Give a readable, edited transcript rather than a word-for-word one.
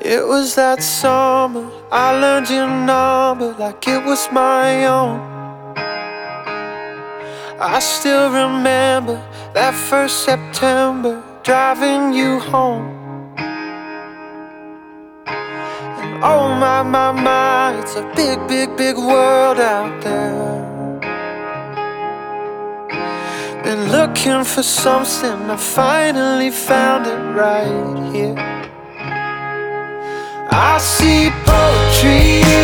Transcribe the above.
It was that summer I learned your number like it was my own. I still remember that first September driving you home. And oh my, it's a big world out there. Been looking for something, I finally found it right here. I see poetry